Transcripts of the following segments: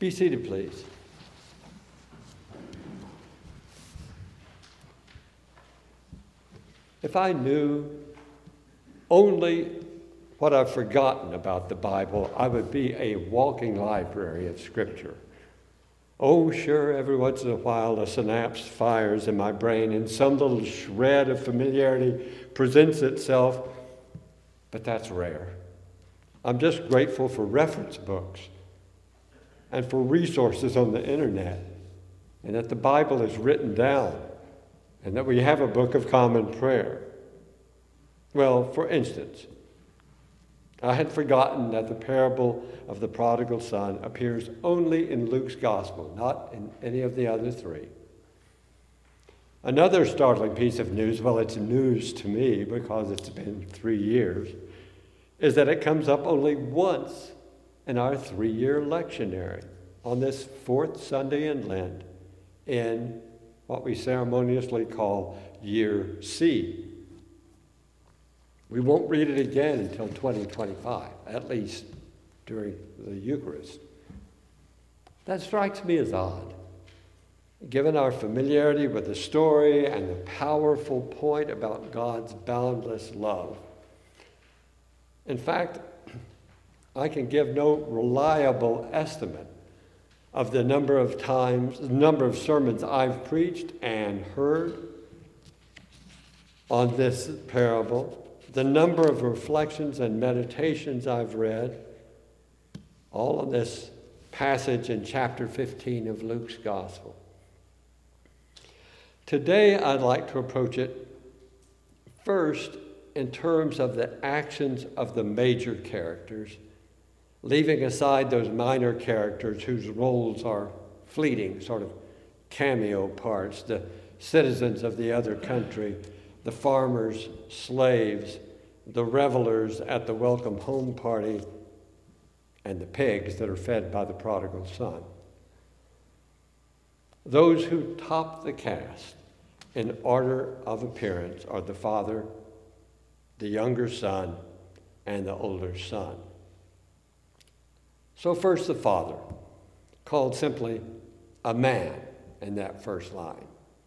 Be seated, please. If I knew only what I've forgotten about the Bible, I would be a walking library of Scripture. Oh, sure, every once in a while a synapse fires in my brain and some little shred of familiarity presents itself, but that's rare. I'm just grateful for reference books and for resources on the internet, and that the Bible is written down, and that we have a book of common prayer. Well, for instance, I had forgotten that the parable of the prodigal son appears only in Luke's gospel, not in any of the other three. Another startling piece of news, well, it's news to me because it's been 3 years, is that it comes up only once in our 3-year lectionary on this fourth Sunday in Lent in what we ceremoniously call Year C. We won't read it again until 2025, at least during the Eucharist. That strikes me as odd, given our familiarity with the story and the powerful point about God's boundless love. In fact, I can give no reliable estimate of the number of sermons I've preached and heard on this parable, the number of reflections and meditations I've read, all on this passage in chapter 15 of Luke's Gospel. Today, I'd like to approach it first in terms of the actions of the major characters, leaving aside those minor characters whose roles are fleeting, sort of cameo parts, the citizens of the other country, the farmers, slaves, the revelers at the welcome home party, and the pigs that are fed by the prodigal son. Those who top the cast in order of appearance are the father, the younger son, and the older son. So first the father, called simply a man in that first line.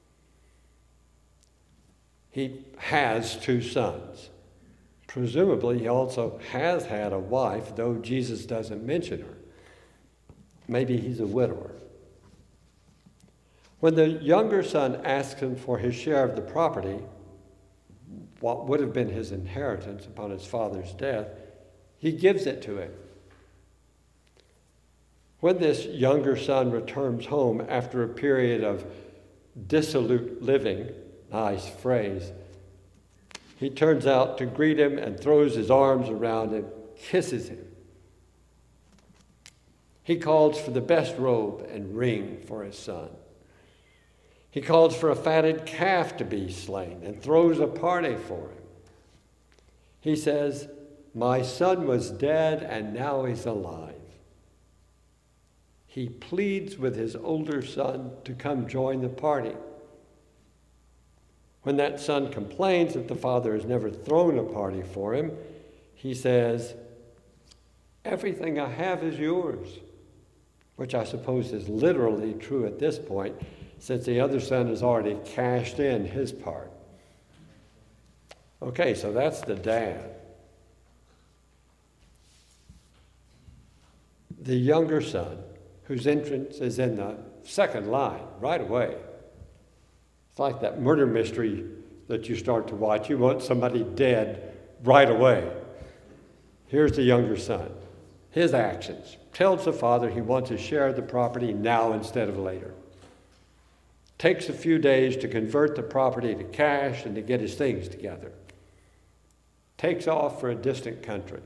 He has 2 sons. Presumably, he also has had a wife, though Jesus doesn't mention her. Maybe he's a widower. When the younger son asks him for his share of the property, what would have been his inheritance upon his father's death, he gives it to him. When this younger son returns home after a period of dissolute living, nice phrase, he turns out to greet him and throws his arms around him, kisses him. He calls for the best robe and ring for his son. He calls for a fatted calf to be slain and throws a party for him. He says, "My son was dead and now he's alive." He pleads with his older son to come join the party. When that son complains that the father has never thrown a party for him, he says, "Everything I have is yours," which I suppose is literally true at this point, since the other son has already cashed in his part. Okay, so that's the dad. The younger son, whose entrance is in the second line, right away. It's like that murder mystery that you start to watch. You want somebody dead right away. Here's the younger son. His actions. Tells the father he wants his share of the property now instead of later. Takes a few days to convert the property to cash and to get his things together. Takes off for a distant country.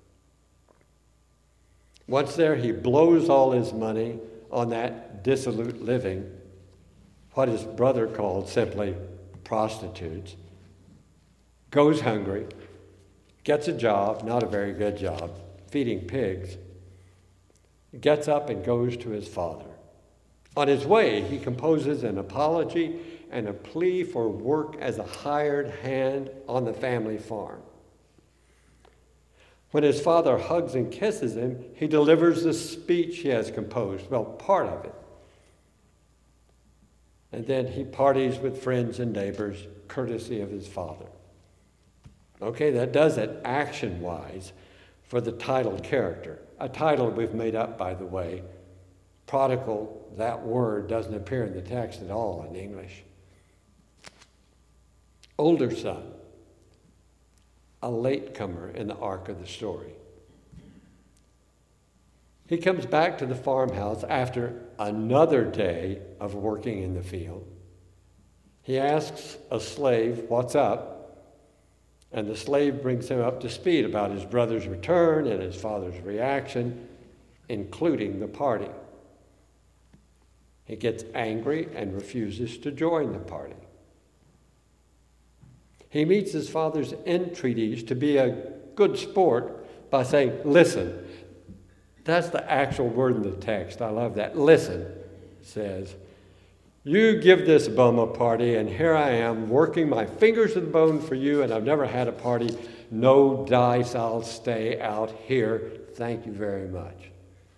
Once there, he blows all his money on that dissolute living, what his brother called simply prostitutes, goes hungry, gets a job, not a very good job, feeding pigs, gets up and goes to his father. On his way, he composes an apology and a plea for work as a hired hand on the family farm. When his father hugs and kisses him, he delivers the speech he has composed, well, part of it. And then he parties with friends and neighbors, courtesy of his father. Okay, that does it action-wise for the title character. A title we've made up, by the way. Prodigal, that word doesn't appear in the text at all in English. Older son, a latecomer in the arc of the story. He comes back to the farmhouse after another day of working in the field. He asks a slave, "What's up?" And the slave brings him up to speed about his brother's return and his father's reaction, including the party. He gets angry and refuses to join the party. He meets his father's entreaties to be a good sport by saying, "Listen." That's the actual word in the text. I love that. "Listen," says, "you give this bum a party, and here I am working my fingers to the bone for you, and I've never had a party. No dice, I'll stay out here. Thank you very much."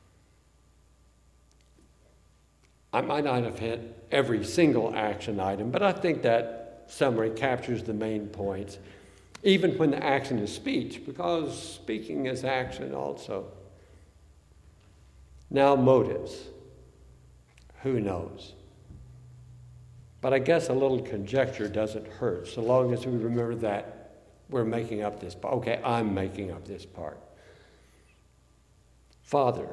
I might not have hit every single action item, but I think that summary captures the main points, even when the action is speech, because speaking is action also. Now, motives. Who knows? But I guess a little conjecture doesn't hurt, so long as we remember that we're making up this part. Okay, I'm making up this part. Father,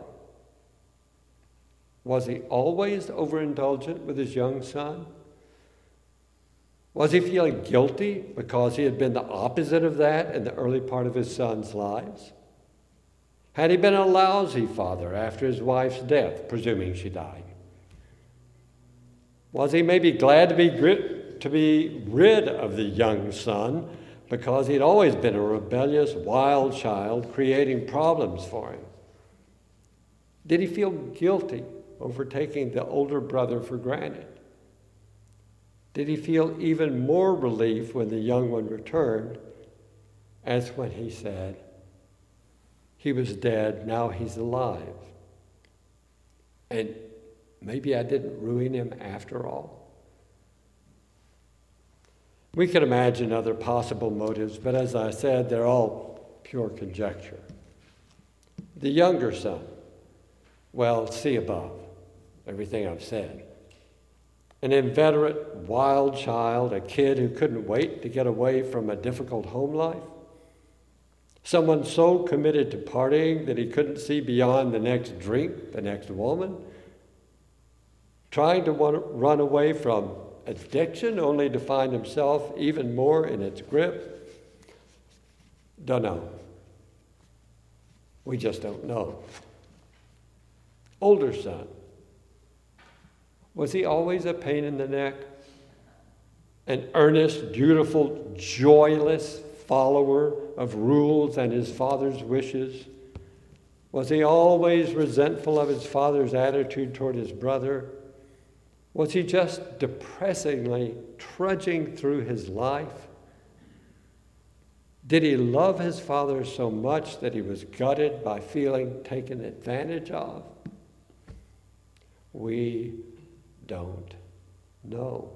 was he always overindulgent with his young son? Was he feeling guilty because he had been the opposite of that in the early part of his son's lives? Had he been a lousy father after his wife's death, presuming she died? Was he maybe glad to be rid of the young son because he'd always been a rebellious, wild child, creating problems for him? Did he feel guilty over taking the older brother for granted? Did he feel even more relief when the young one returned, as when he said, "He was dead, now he's alive. And maybe I didn't ruin him after all"? We can imagine other possible motives, but as I said, they're all pure conjecture. The younger son, well, see above, everything I've said. An inveterate, wild child, a kid who couldn't wait to get away from a difficult home life. Someone so committed to partying that he couldn't see beyond the next drink, the next woman. Trying to run away from addiction only to find himself even more in its grip. Don't know. We just don't know. Older son. Was he always a pain in the neck? An earnest, dutiful, joyless follower of rules and his father's wishes? Was he always resentful of his father's attitude toward his brother? Was he just depressingly trudging through his life? Did he love his father so much that he was gutted by feeling taken advantage of? We don't know.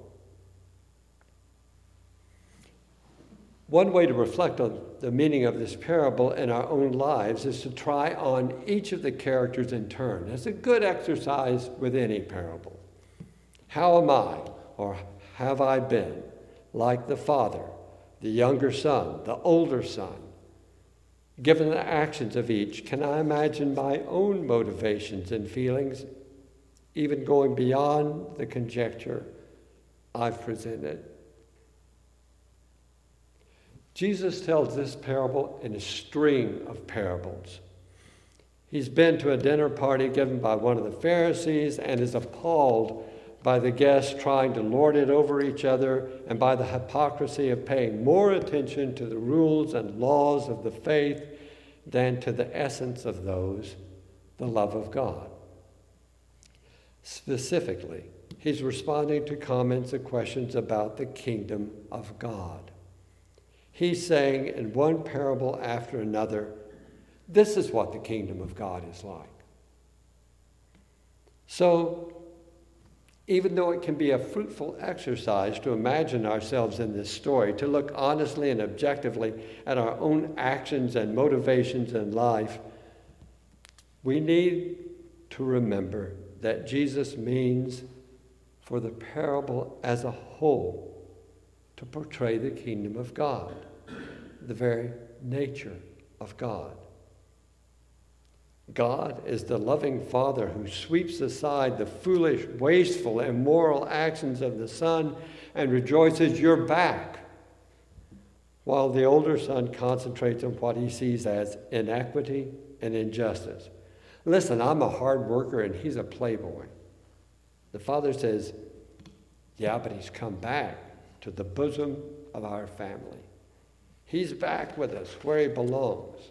One way to reflect on the meaning of this parable in our own lives is to try on each of the characters in turn. It's a good exercise with any parable. How am I, or have I been, like the father, the younger son, the older son? Given the actions of each, can I imagine my own motivations and feelings, even going beyond the conjecture I've presented? Jesus tells this parable in a string of parables. He's been to a dinner party given by one of the Pharisees and is appalled by the guests trying to lord it over each other and by the hypocrisy of paying more attention to the rules and laws of the faith than to the essence of those, the love of God. Specifically, he's responding to comments and questions about the kingdom of God. He's saying in one parable after another, This is what the kingdom of God is like. So, even though it can be a fruitful exercise to imagine ourselves in this story, to look honestly and objectively at our own actions and motivations in life, we need to remember that Jesus means for the parable as a whole to portray the kingdom of God, the very nature of God. God is the loving Father who sweeps aside the foolish, wasteful, immoral actions of the son and rejoices you're back, while the older son concentrates on what he sees as inequity and injustice. Listen, I'm a hard worker and he's a playboy. The father says, yeah, but he's come back to the bosom of our family. He's back with us where he belongs.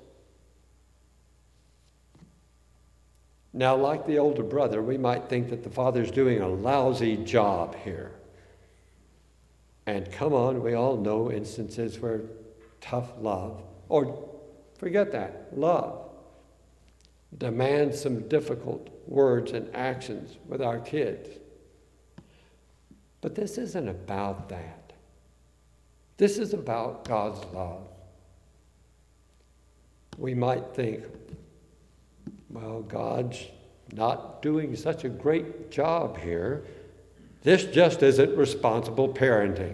Now, like the older brother, we might think that the father's doing a lousy job here. And come on, we all know instances where tough love, or forget that, love, demands some difficult words and actions with our kids. But this isn't about that. This is about God's love. We might think, well, God's not doing such a great job here. This just isn't responsible parenting.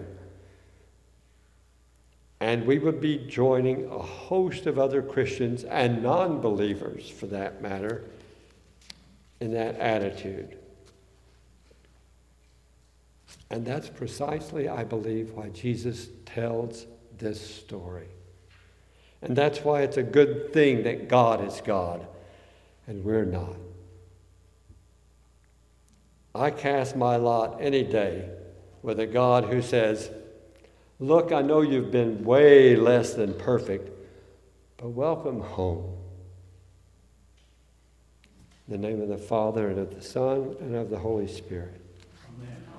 And we would be joining a host of other Christians and non-believers, for that matter, in that attitude. And that's precisely, I believe, why Jesus tells this story. And that's why it's a good thing that God is God and we're not. I cast my lot any day with a God who says, look, I know you've been way less than perfect, but welcome home. In the name of the Father, and of the Son, and of the Holy Spirit. Amen.